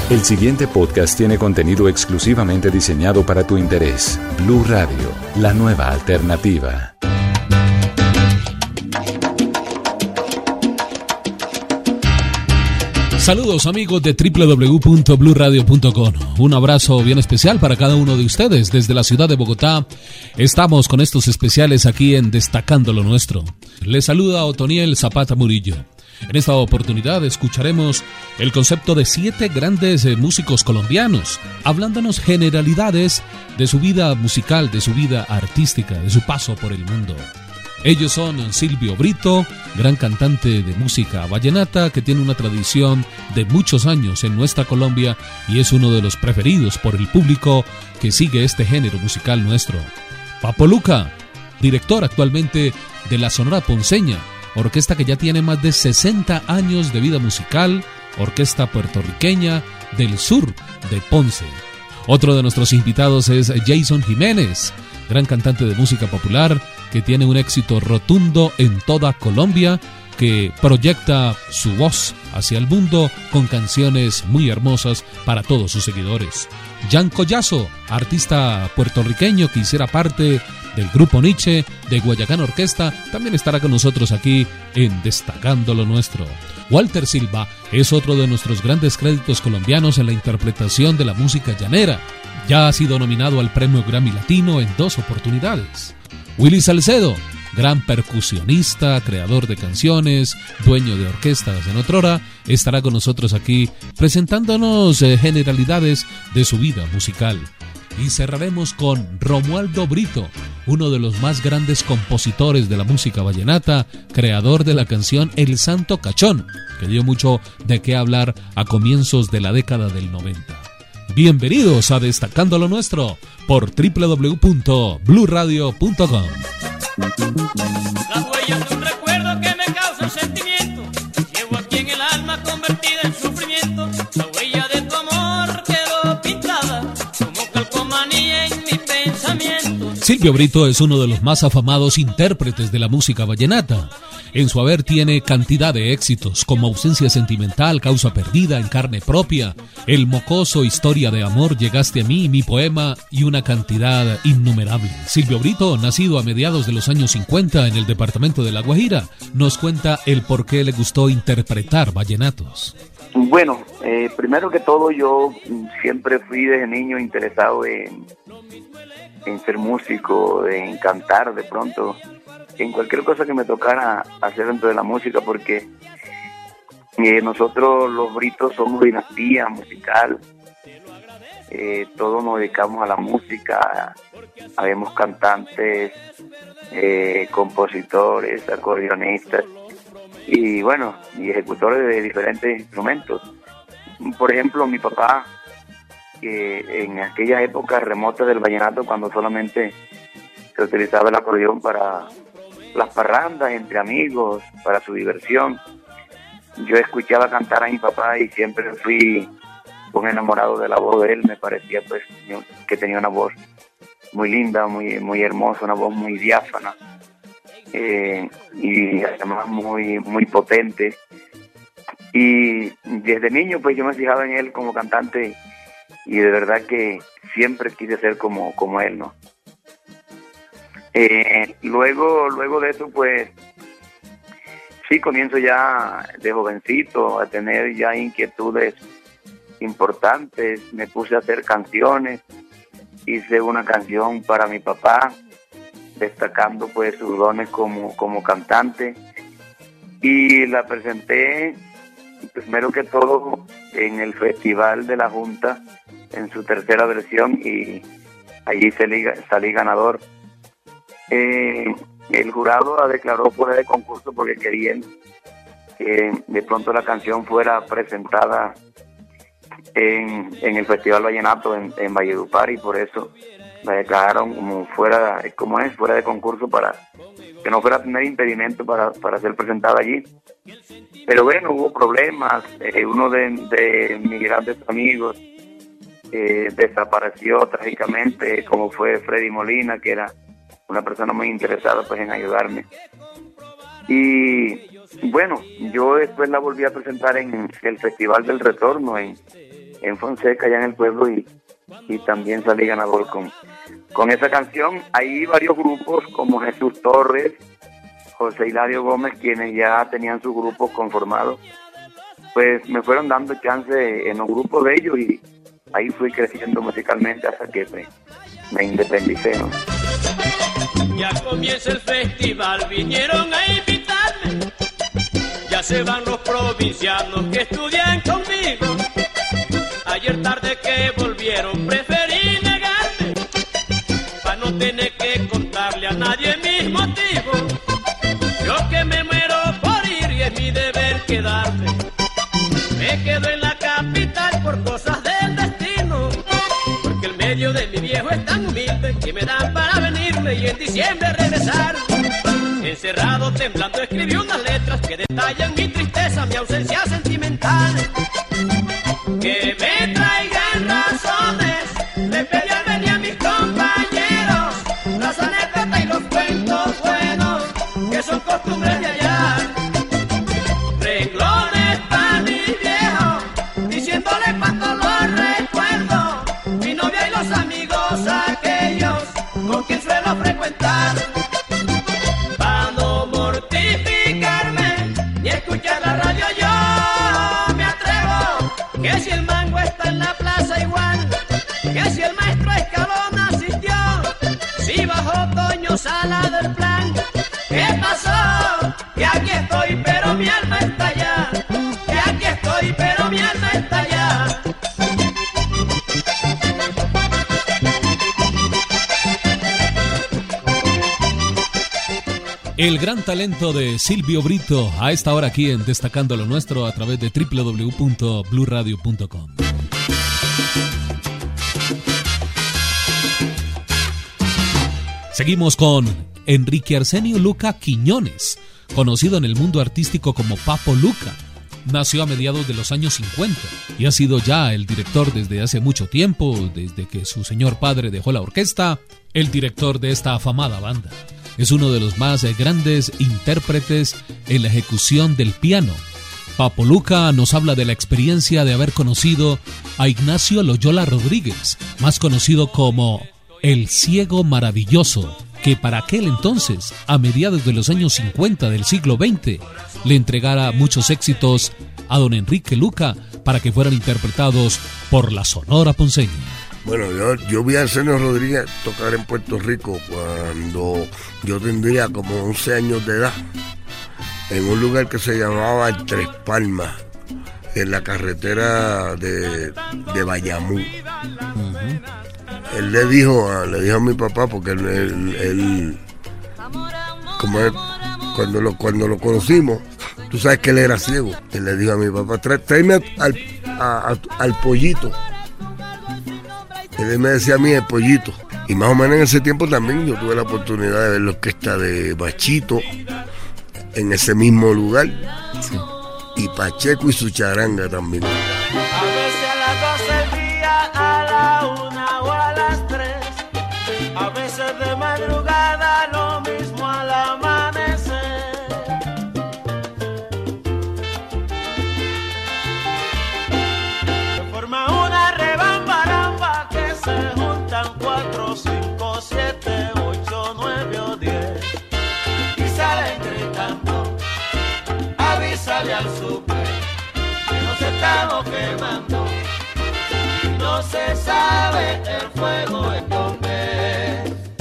El siguiente podcast tiene contenido exclusivamente diseñado para tu interés. Blu Radio, la nueva alternativa. Saludos amigos de www.bluradio.com. Un abrazo bien especial para cada uno de ustedes desde la ciudad de Bogotá. Estamos con estos especiales aquí en Destacando lo Nuestro. Les saluda Otoniel Zapata Murillo. En esta oportunidad escucharemos el concepto de 7 grandes músicos colombianos, hablándonos generalidades de su vida musical, de su vida artística, de su paso por el mundo. Ellos son Silvio Brito, gran cantante de música vallenata que tiene una tradición de muchos años en nuestra Colombia y es uno de los preferidos por el público que sigue este género musical nuestro. Papo Luca, director actualmente de la Sonora Ponceña, orquesta que ya tiene más de 60 años de vida musical, orquesta puertorriqueña del sur de Ponce. Otro de nuestros invitados es Jason Jiménez, gran cantante de música popular que tiene un éxito rotundo en toda Colombia, que proyecta su voz hacia el mundo con canciones muy hermosas para todos sus seguidores. Jan Collazo, artista puertorriqueño que hiciera parte del grupo Nietzsche de Guayacán Orquesta, también estará con nosotros aquí en Destacando lo Nuestro. Walter Silva es otro de nuestros grandes créditos colombianos en la interpretación de la música llanera. Ya ha sido nominado al Premio Grammy Latino en 2 oportunidades. Willy Salcedo, gran percusionista, creador de canciones, dueño de orquestas en otrora, estará con nosotros aquí presentándonos generalidades de su vida musical. Y cerraremos con Romualdo Brito, uno de los más grandes compositores de la música vallenata, creador de la canción El Santo Cachón, que dio mucho de qué hablar a comienzos de la década del 90. Bienvenidos a Destacando lo Nuestro por www.bluradio.com. Las huellas de un recuerdo que me causa sentimiento, llevo aquí en el alma convertida en sufrimiento. La huella de tu amor quedó pintada como calcomanía en mi pensamiento. Silvio Brito es uno de los más afamados intérpretes de la música vallenata. En su haber tiene cantidad de éxitos como Ausencia Sentimental, Causa Perdida, En Carne Propia, El Mocoso, Historia de Amor, Llegaste a mí, Mi Poema y una cantidad innumerable. Silvio Brito, nacido a mediados de los años 50 en el departamento de La Guajira, nos cuenta el por qué le gustó interpretar vallenatos. Bueno, primero que todo yo siempre fui desde niño interesado en ser músico, en cantar de pronto, en cualquier cosa que me tocara hacer dentro de la música, porque nosotros los Britos somos dinastía musical, todos nos dedicamos a la música, habemos cantantes, compositores, acordeonistas y bueno, y ejecutores de diferentes instrumentos. Por ejemplo, mi papá, en aquellas épocas remotas del vallenato, cuando solamente se utilizaba el acordeón para las parrandas entre amigos, para su diversión, yo escuchaba cantar a mi papá y siempre fui un enamorado de la voz de él. Me parecía pues que tenía una voz muy linda, muy hermosa, una voz muy diáfana, y además muy potente. Y desde niño pues yo me fijaba en él como cantante y de verdad que siempre quise ser como él, ¿no? Luego de eso, pues, sí, comienzo ya de jovencito a tener ya inquietudes importantes. Me puse a hacer canciones, hice una canción para mi papá, destacando pues sus dones como cantante, y la presenté primero que todo en el Festival de la Junta, en su tercera versión, y allí salí ganador. El jurado declaró fuera de concurso porque querían que de pronto la canción fuera presentada en el Festival Vallenato en Valledupar, y por eso la declararon como fuera de concurso, para que no fuera a tener impedimento para ser presentada allí. Pero bueno, hubo problemas. Uno de mis grandes amigos desapareció trágicamente, como fue Freddy Molina, que era una persona muy interesada pues en ayudarme. Y bueno, yo después la volví a presentar en el Festival del Retorno en en Fonseca, allá en el pueblo, y también salí ganador con esa canción. Hay varios grupos como Jesús Torres, José Hilario Gómez, quienes ya tenían sus grupos conformados, pues me fueron dando chance en los grupos de ellos y ahí fui creciendo musicalmente hasta que me independicé, ¿no? Ya comienza el festival, vinieron a invitarme. Ya se van los provincianos que estudian conmigo. Ayer tarde que volvieron preferí negarme, para no tener que contarle a nadie mis motivos. Yo que me muero por ir y es mi deber quedarme. Me quedo en la capital por cosas del destino, porque el medio de mi viejo es tan humilde que me dan para venirme y en diciembre regresar. Encerrado, temblando, escribí unas letras que detallan mi tristeza, mi ausencia sentimental. Que me traigan razones, le pedí al venir a mis compañeros las anécdotas y los cuentos buenos que son costumbres de allá. Renglones para mi viejo, diciéndole cuánto lo recuerdo, mi novia y los amigos aquellos con quien suelo frecuentar. Para no mortificarme ni escuchar la radio yo me atrevo, que si el mango está en la plaza igual, que si el maestro Escalona asistió, si bajó Toño Sala del plan. ¿Qué pasó? Que aquí estoy pero mi alma está allá, que aquí estoy pero mi alma está allá. El gran talento de Silvio Brito a esta hora aquí en Destacando lo Nuestro a través de www.bluradio.com. Seguimos con Enrique Arsenio Luca Quiñones, conocido en el mundo artístico como Papo Luca. Nació a mediados de los años 50 y ha sido ya el director desde hace mucho tiempo, desde que su señor padre dejó la orquesta, el director de esta afamada banda. Es uno de los más grandes intérpretes en la ejecución del piano. Papo Luca nos habla de la experiencia de haber conocido a Ignacio Loyola Rodríguez, más conocido como El Ciego Maravilloso, que para aquel entonces, a mediados de los años 50 del siglo XX, le entregara muchos éxitos a don Enrique Luca para que fueran interpretados por la Sonora Ponceña. Bueno, yo vi a Arsenio Rodríguez tocar en Puerto Rico cuando yo tendría como 11 años de edad, en un lugar que se llamaba Tres Palmas, en la carretera de Bayamón. Uh-huh. Él le dijo a mi papá, porque él como él, cuando lo conocimos, tú sabes que él era ciego. Él le dijo a mi papá, tráeme al pollito. Él me decía a mí el pollito. Y más o menos en ese tiempo también yo tuve la oportunidad de ver la orquesta de Bachito en ese mismo lugar. Sí. Y Pacheco y su charanga también. A veces a las 12 del día, a la 1 o a las 3. A veces de madrugada, lo mismo al amanecer. Se forma una rebambaramba que se juntan 4, 5, 7, 8, 9 o 10 y salen gritando, avísale al super que nos estamos quemando y no se sabe el fuego en dónde.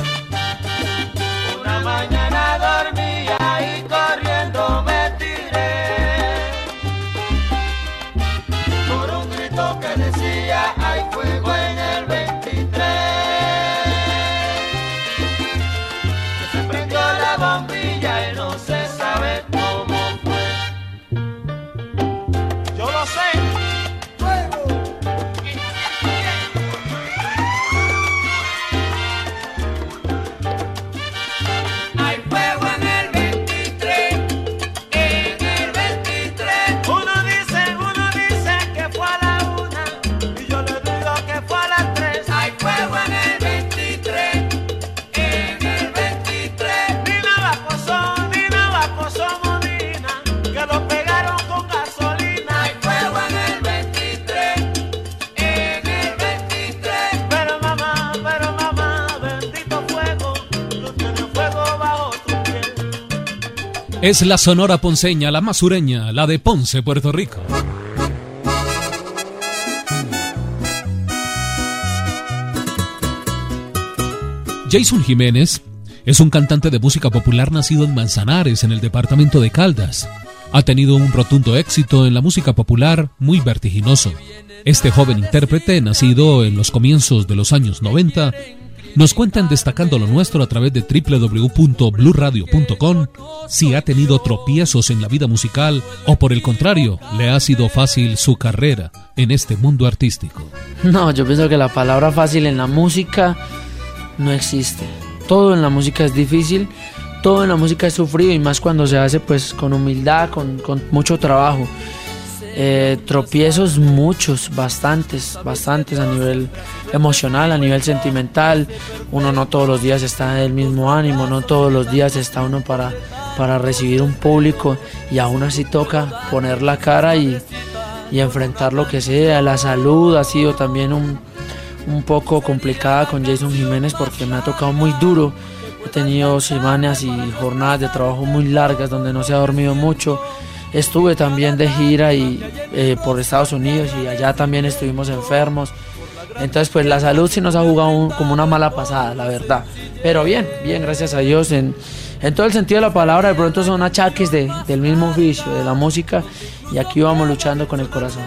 Una mañana dormía y corriendo me tiré por un grito que decía hay fuego en el 23. Que se prendió la bombilla y no se sabe cómo fue. Yo lo sé. Fuego. Es la sonora ponceña, la más sureña, la de Ponce, Puerto Rico. Jason Jiménez es un cantante de música popular nacido en Manzanares, en el departamento de Caldas. Ha tenido un rotundo éxito en la música popular, muy vertiginoso. Este joven intérprete, nacido en los comienzos de los años 90, nos cuenta en Destacando lo Nuestro a través de www.bluradio.com si ha tenido tropiezos en la vida musical o por el contrario, le ha sido fácil su carrera en este mundo artístico. No, yo pienso que la palabra fácil en la música no existe. Todo en la música es difícil, todo en la música es sufrido y más cuando se hace pues con humildad, con mucho trabajo. Tropiezos muchos, bastantes a nivel emocional, a nivel sentimental. Uno no todos los días está en el mismo ánimo, no todos los días está uno para recibir un público y aún así toca poner la cara y enfrentar lo que sea. La salud ha sido también un poco complicada con Jason Jiménez porque me ha tocado muy duro. He tenido semanas y jornadas de trabajo muy largas donde no se ha dormido mucho. Estuve también de gira por Estados Unidos y allá también estuvimos enfermos. Entonces pues la salud sí nos ha jugado como una mala pasada, la verdad. Pero bien, gracias a Dios. En todo el sentido de la palabra, de pronto son achaques del mismo oficio, de la música. Y aquí vamos luchando con el corazón.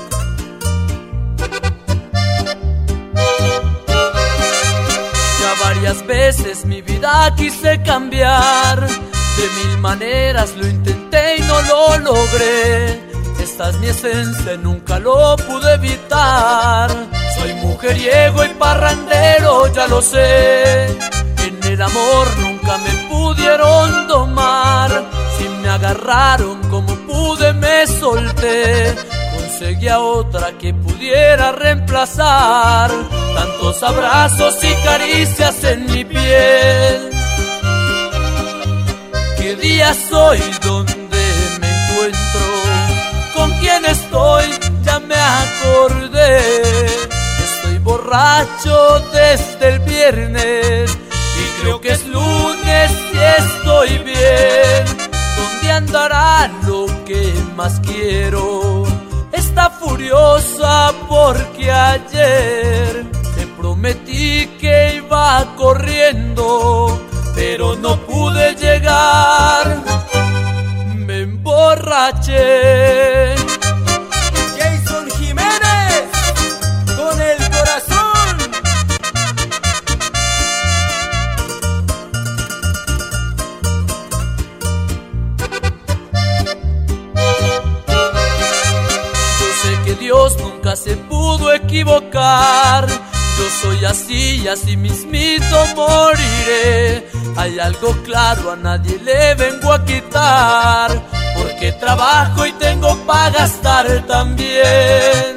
Ya varias veces mi vida quise cambiar. De mil maneras lo intenté y no lo logré. Esta es mi esencia, nunca lo pude evitar. Soy mujeriego y parrandero, ya lo sé. En el amor nunca me pudieron domar. Si me agarraron como pude me solté. Conseguí a otra que pudiera reemplazar tantos abrazos y caricias en mi piel. ¿Qué día soy? ¿Dónde me encuentro? ¿Con quién estoy? Ya me acordé. Estoy borracho desde el viernes y creo que es lunes y estoy bien. ¿Dónde andará lo que más quiero? Está furiosa porque ayer te prometí que iba corriendo, pero no pude llegar, me emborraché. Jason Jiménez, con el corazón. Yo sé que Dios nunca se pudo equivocar. Yo soy así y así mismito moriré. Hay algo claro, a nadie le vengo a quitar, porque trabajo y tengo para gastar también.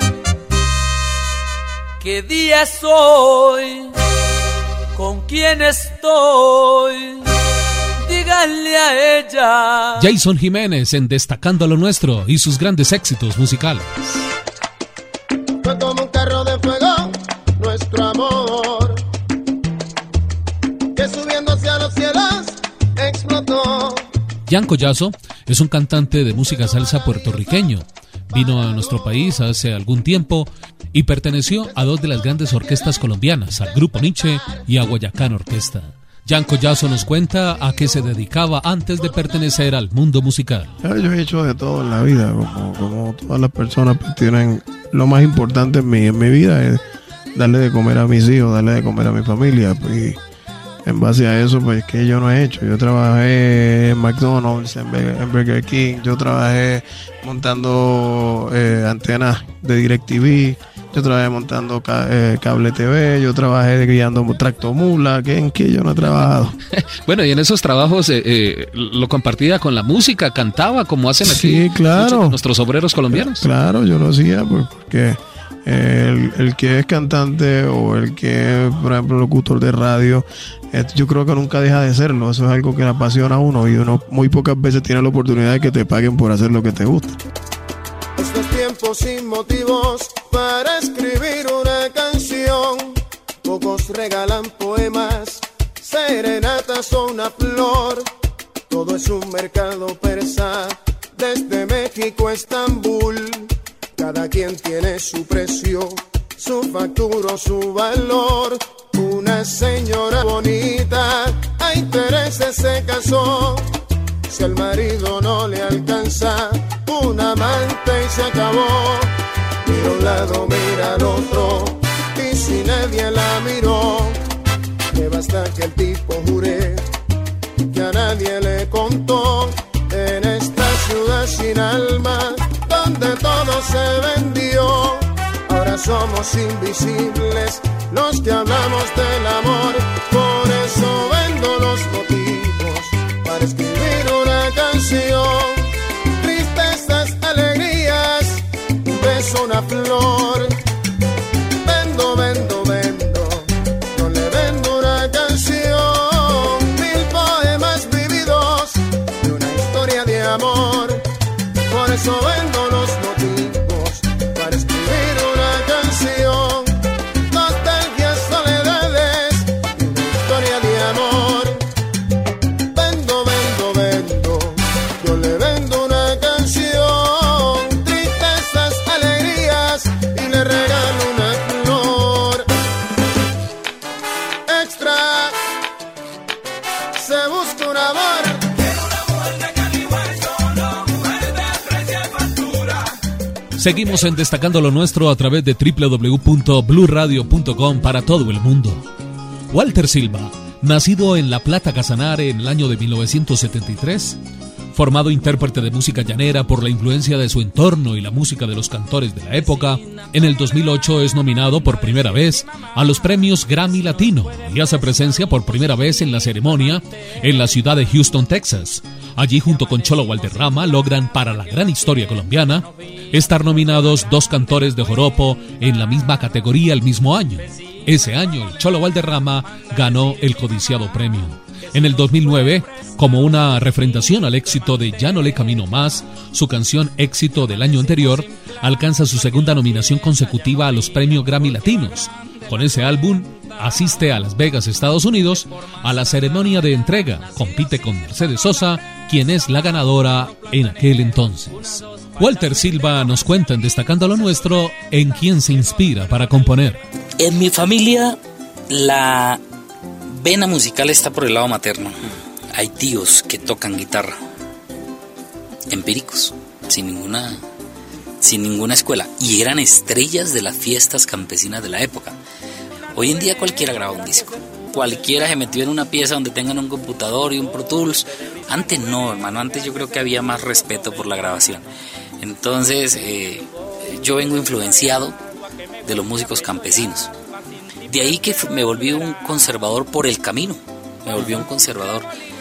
¿Qué día es hoy? ¿Con quién estoy? Díganle a ella. Jason Jiménez en Destacando lo Nuestro y sus grandes éxitos musicales. Fue como un carro de fuego nuestro amor, que subiendo hacia los cielos explotó. Jan Collazo es un cantante de música salsa puertorriqueño. Vino a nuestro país hace algún tiempo y perteneció a dos de las grandes orquestas colombianas, al Grupo Nietzsche y a Guayacán Orquesta. Jan Collazo nos cuenta a qué se dedicaba antes de pertenecer al mundo musical. Yo he hecho de todo en la vida, como todas las personas pues, tienen lo más importante en mi vida es darle de comer a mis hijos, darle de comer a mi familia, pues en base a eso, pues que yo no he hecho. Yo trabajé en McDonald's, en Burger King, yo trabajé montando antenas de DirecTV, yo trabajé montando cable TV, yo trabajé guiando tractomula, ¿en qué yo no he trabajado? Bueno, y en esos trabajos lo compartía con la música, cantaba como hacen aquí sí, claro, muchos de nuestros obreros colombianos. Claro, yo lo hacía porque el que es cantante o el que es, por ejemplo, locutor de radio, yo creo que nunca deja de serlo. Eso es algo que le apasiona a uno y uno muy pocas veces tiene la oportunidad de que te paguen por hacer lo que te gusta. Estos tiempos sin motivos para escribir una canción, pocos regalan poemas, serenatas o una flor. todo es un mercado persa, desde México a Estambul. Cada quien tiene su precio, su factura o su valor. Una señora bonita a intereses se casó. Si al marido no le alcanza, un amante y se acabó. Mira a un lado, mira al otro, y si nadie la miró, le basta que el tipo jure que a nadie le contó. En esta ciudad sin alma, donde todo se vendió, ahora somos invisibles los que hablamos del amor. Por eso vendo los motivos para escribir una canción. Tristezas, alegrías, un beso, una flor. Vendo, vendo, vendo, no le vendo una canción. 1000 poemas vividos y una historia de amor. Por eso vendo los motivos para escribir una canción. Nostalgias, soledades y una historia de amor. Vendo, vendo, vendo, yo le vendo una canción. Tristezas, alegrías y le regalo una flor. Extra, se busca un amor. Seguimos en Destacando lo Nuestro a través de www.bluradio.com para todo el mundo. Walter Silva, nacido en La Plata, Casanare en el año de 1973, formado intérprete de música llanera por la influencia de su entorno y la música de los cantores de la época, en el 2008 es nominado por primera vez a los premios Grammy Latino y hace presencia por primera vez en la ceremonia en la ciudad de Houston, Texas. Allí, junto con Cholo Valderrama, logran para la gran historia colombiana estar nominados 2 cantores de joropo en la misma categoría el mismo año. Ese año, el Cholo Valderrama ganó el codiciado premio. En el 2009, como una refrendación al éxito de Ya no le camino más, su canción éxito del año anterior alcanza su segunda nominación consecutiva a los premios Grammy Latinos. Con ese álbum, asiste a Las Vegas, Estados Unidos, a la ceremonia de entrega. Compite con Mercedes Sosa, quien es la ganadora en aquel entonces. Walter Silva nos cuenta en Destacando lo Nuestro en quién se inspira para componer. En mi familia, la vena musical está por el lado materno. Hay tíos que tocan guitarra, empíricos, sin ninguna escuela, y eran estrellas de las fiestas campesinas de la época. Hoy en día cualquiera graba un disco, cualquiera se metió en una pieza donde tengan un computador y un Pro Tools. Antes no, hermano, antes yo creo que había más respeto por la grabación. Entonces yo vengo influenciado de los músicos campesinos. De ahí que me volví un conservador por el camino, me volví un conservador.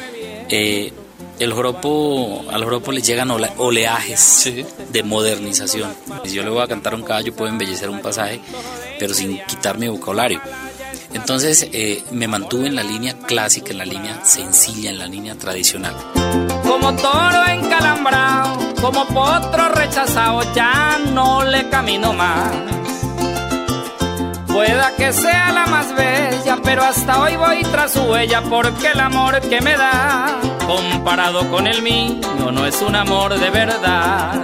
Al joropo le llegan oleajes de modernización. Si yo le voy a cantar a un caballo, puedo embellecer un pasaje, pero sin quitar mi vocabulario. Entonces me mantuve en la línea clásica, en la línea sencilla, en la línea tradicional. Como toro encalambrado, como potro rechazado, ya no le camino más. Pueda que sea la más bella, pero hasta hoy voy tras su huella, porque el amor que me da, comparado con el mío, no es un amor de verdad.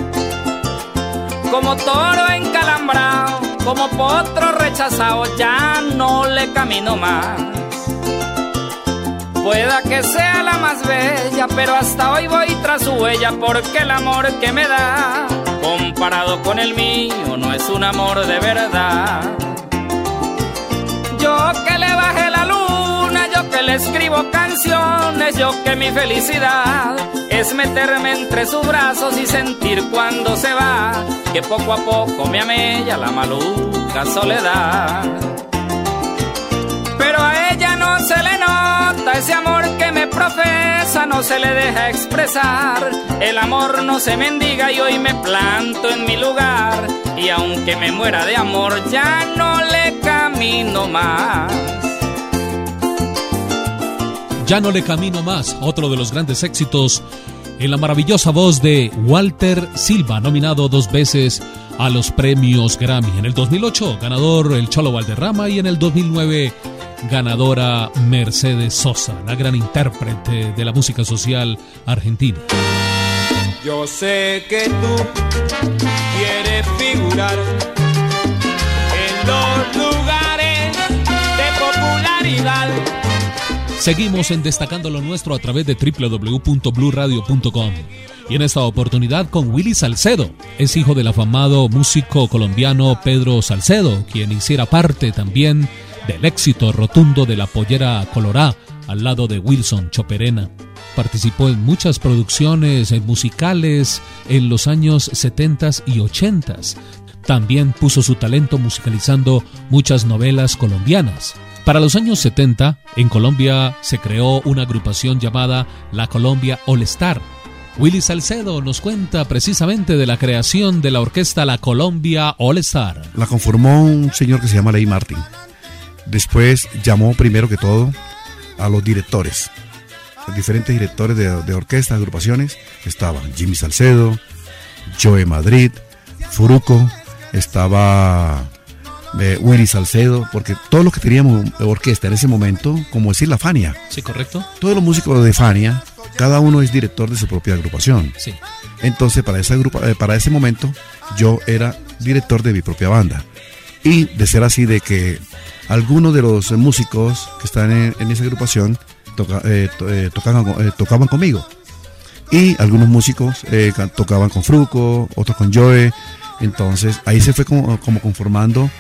Como toro encalambrado, como potro rechazado, ya no le camino más. Pueda que sea la más bella, pero hasta hoy voy tras su huella, porque el amor que me da, comparado con el mío, no es un amor de verdad. Yo que le bajé la luna, yo que le escribo canciones, yo que mi felicidad es meterme entre sus brazos y sentir cuando se va, que poco a poco me amella la maluca soledad. Pero a ella no se le nota ese amor que me profesa, no se le deja expresar. El amor no se mendiga y hoy me planto en mi lugar, y aunque me muera de amor ya no le camino más. Ya no le camino más, otro de los grandes éxitos en la maravillosa voz de Walter Silva, nominado 2 veces a los premios Grammy. En el 2008, ganador el Cholo Valderrama, y en el 2009 ganadora Mercedes Sosa, la gran intérprete de la música social argentina. Yo sé que tú quieres figurar en los lugares de popularidad. Seguimos en Destacando lo Nuestro a través de www.bluradio.com y en esta oportunidad con Willy Salcedo. Es hijo del afamado músico colombiano Pedro Salcedo, quien hiciera parte también del éxito rotundo de La Pollera Colorá al lado de Wilson Choperena. Participó en muchas producciones musicales en los años 70s y 80s. También puso su talento musicalizando muchas novelas colombianas. Para los años 70, en Colombia se creó una agrupación llamada La Colombia All Star. Willy Salcedo nos cuenta precisamente de la creación de la orquesta La Colombia All Star. La conformó un señor que se llama Ley Martin. Después llamó primero que todo a los directores, los diferentes directores de orquestas, agrupaciones. Estaban Jimmy Salcedo, Joe Madrid, Furuco, estaba Willy Salcedo, porque todos los que teníamos orquesta en ese momento, como decir la Fania. Sí, correcto. Todos los músicos de Fania, cada uno es director de su propia agrupación. Sí. Entonces, para ese momento, yo era director de mi propia banda. Y de ser así, de que algunos de los músicos que están en esa agrupación tocaban conmigo. Y algunos músicos tocaban con Fruco, otros con Joe. Entonces, ahí se fue como conformando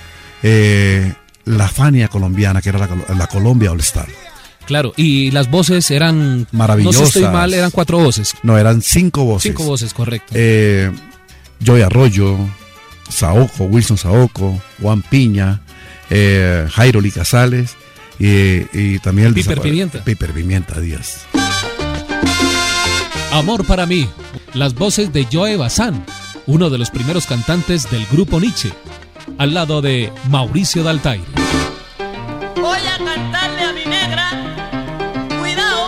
la Fania colombiana, que era la Colombia All Star. Claro, y las voces eran maravillosas. No sé si estoy mal, eran 4 voces. No, eran 5 voces. 5 voces, correcto. Joey Arroyo, Saoco, Wilson Saoco, Juan Piña, Jairo Lee Casales y también el Piper Pimienta. Piper Pimienta Díaz. Amor para mí, las voces de Joe Bazán, uno de los primeros cantantes del grupo Nietzsche, al lado de Mauricio Daltaire. Voy a cantarle a mi negra, cuidado.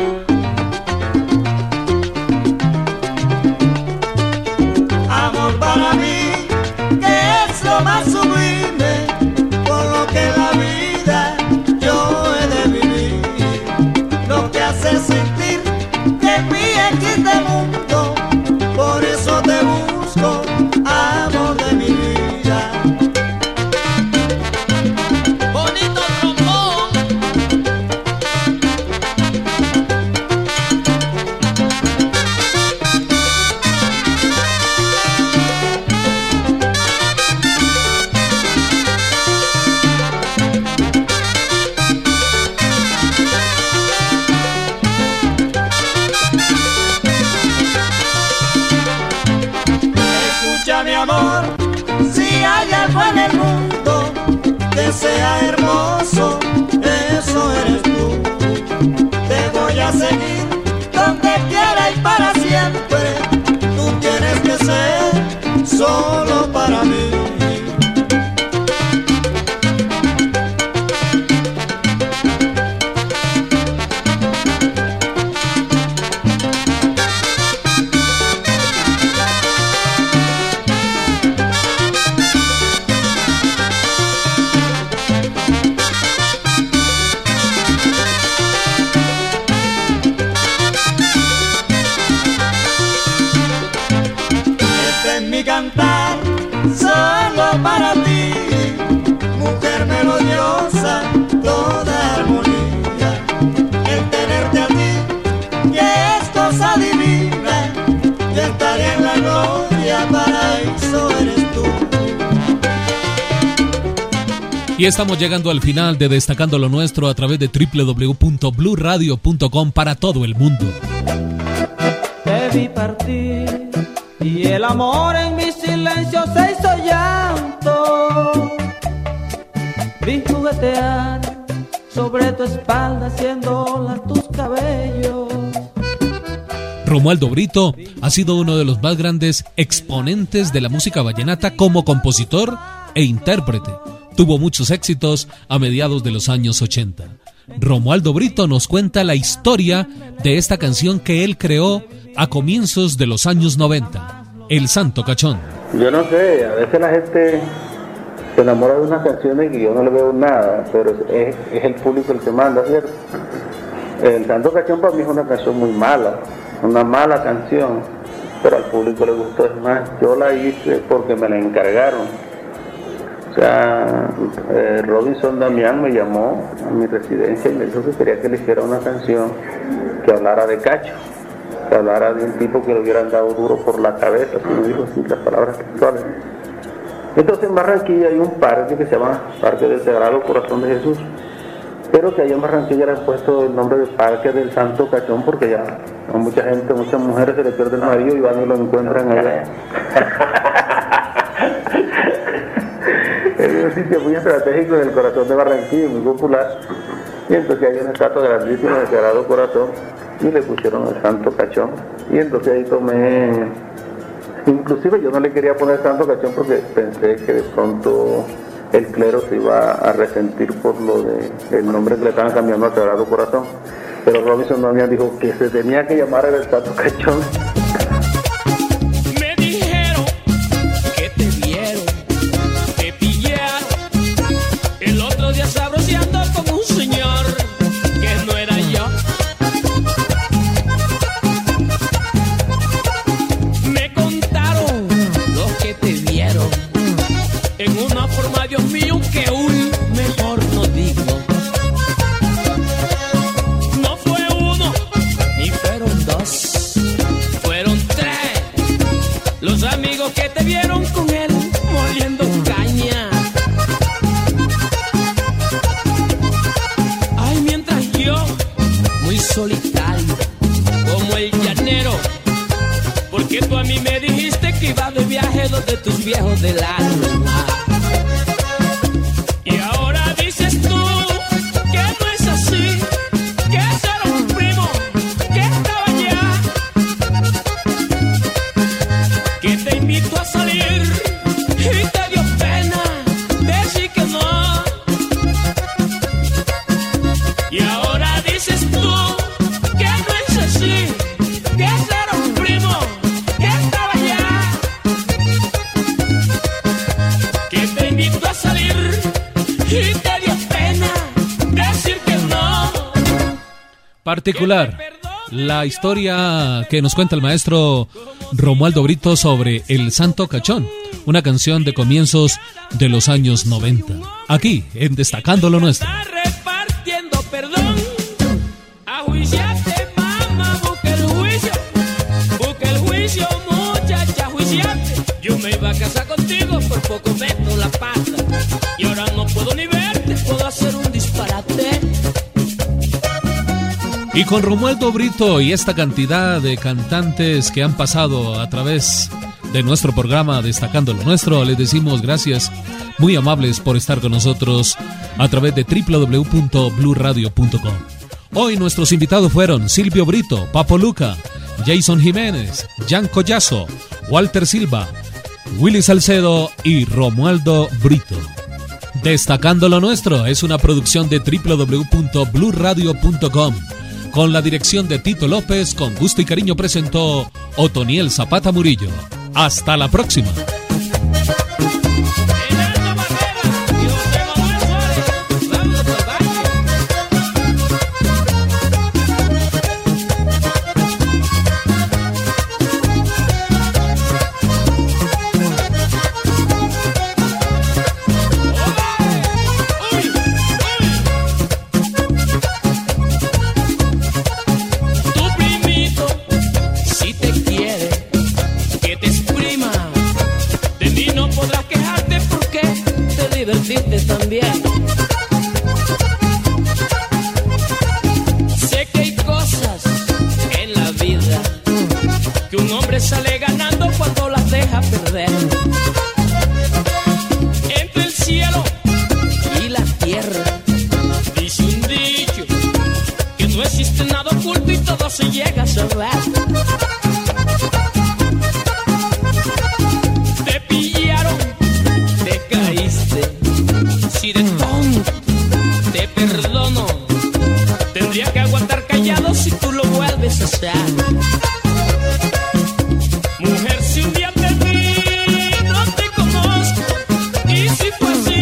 Amor para mí, que es lo más sublime, por lo que en la vida yo he de vivir, lo que hace sentir que mi quita el mundo, por eso te busco, amor de mi vida. Bonito trombón. Escucha mi amor, si hay algo en el mundo que sea hermoso, eso eres tú. Te voy a seguir donde quiera y para siempre. Tú tienes que ser solo para mí. Cantar solo para ti, mujer melodiosa, toda armonía. El tenerte a ti, que es cosa divina, yo estaré en la gloria, paraíso eres tú. Y estamos llegando al final de Destacando lo Nuestro a través de www.bluradio.com para todo el mundo. Te vi partir y el amor en mi silencio se hizo llanto. Vi juguetear sobre tu espalda haciendo olas tus cabellos. Romualdo Brito ha sido uno de los más grandes exponentes de la música vallenata como compositor e intérprete. Tuvo muchos éxitos a mediados de los años 80. Romualdo Brito nos cuenta la historia de esta canción que él creó a comienzos de los años 90, El Santo Cachón. Yo no sé, a veces la gente se enamora de unas canciones que yo no le veo nada, pero es el público el que manda, ¿cierto? El Santo Cachón para mí es una canción muy mala, una mala canción, pero al público le gustó. Es más, yo la hice porque me la encargaron. O sea, Robinson Damián me llamó a mi residencia y me dijo que quería que le hiciera una canción que hablara de cacho, que hablara de un tipo que le hubieran dado duro por la cabeza, así me dijo, así las palabras textuales. Entonces en Barranquilla hay un parque que se llama Parque del Sagrado Corazón de Jesús, pero que allá en Barranquilla le han puesto el nombre de Parque del Santo Cachón porque ya a mucha gente, muchas mujeres se les pierde el marido y van y lo encuentran allá. Es un sitio muy estratégico en el corazón de Barranquilla, muy popular, y entonces hay una estatua grandísima del Sagrado Corazón y le pusieron el Santo Cachón, y entonces ahí tomé, inclusive yo no le quería poner Santo Cachón porque pensé que de pronto el clero se iba a resentir por lo de el nombre que le estaban cambiando al Sagrado Corazón, pero Robinson Damián dijo que se tenía que llamar el Santo Cachón. Me dijeron que te vieron, te pillaron el otro día sabroseando con un señor que no era yo. Me contaron los que te vieron en una forma, Dios mío, que uy, mejor no digo. No fue uno, ni fueron dos, fueron tres los amigos que te vieron con él moliendo caña. Ay, mientras yo, muy solitario, como el llanero, porque tú a mí me dijiste que ibas de viaje donde tus viejos del alma. Y ahora dices tú que no es así, que ese era un primo que estaba allá, que te invitó a salir y te dio pena decir que no. Y ahora dices tú que no es así, que ese era un primo que estaba allá, que te invitó a salir y te dio pena decir que no. Particular, la historia que nos cuenta el maestro Romualdo Brito sobre El Santo Cachón, una canción de comienzos de los años 90. Aquí, en Destacando lo Nuestro. Repartiendo perdón, ajuiciate, mamá, busca el juicio, muchacha, ajuiciate. Yo me iba a casar contigo, por poco meto la pata, y ahora no puedo ni verte, puedo hacer un disparate. Y con Romualdo Brito y esta cantidad de cantantes que han pasado a través de nuestro programa Destacando lo Nuestro, les decimos gracias, muy amables por estar con nosotros a través de www.bluradio.com. Hoy nuestros invitados fueron Silvio Brito, Papo Luca, Jason Jiménez, Jan Collazo, Walter Silva, Willy Salcedo y Romualdo Brito. Destacando lo Nuestro es una producción de www.bluradio.com. Con la dirección de Tito López, con gusto y cariño presentó Otoniel Zapata Murillo. Hasta la próxima. También sé que hay cosas en la vida que un hombre sale ganando cuando las deja perder. Entre el cielo y la tierra dice un dicho que no existe nada oculto y todo se llega a saber. Te pillaron, te caíste. Si de tonto te perdono, tendría que aguantar callado si tú lo vuelves a hacer. Mujer, si un día te vi, no te conozco, y si fue así,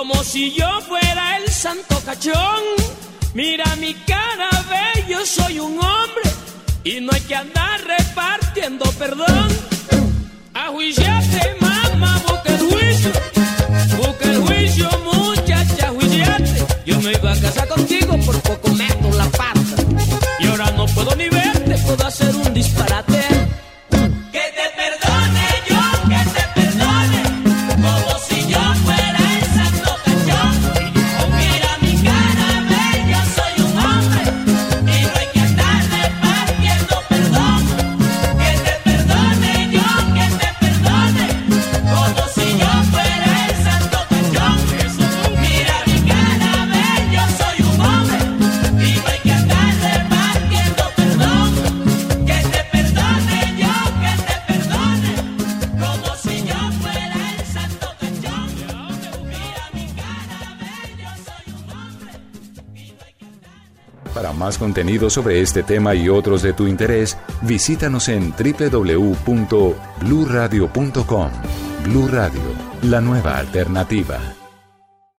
como si yo fuera el santo cachón. Mira mi cara, ve, yo soy un hombre y no hay que andar repartiendo perdón. Ajuiciate, mamá, busca el juicio, muchacha, ajuiciate. Yo me iba a casar contigo, por poco meto la pata y ahora no puedo ni verte, puedo hacer un disparate. Que te perdone yo, que te perdone, como si yo fuera el santo cachón. Mira mi cara, ve, yo soy un hombre y no hay que andar repartiendo perdón. Que te perdone yo, que te perdone, como si yo fuera el santo cachón. Mira mi cara, ve, yo soy un hombre y no hay que andar repartiendo perdón. Que te perdone yo, que te perdone, como si yo fuera el santo cachón. Mira mi cara, ve, yo soy un hombre y no hay que andar. Para más contenido sobre este tema y otros de tu interés, visítanos en www.bluradio.com. Blu Radio, la nueva alternativa.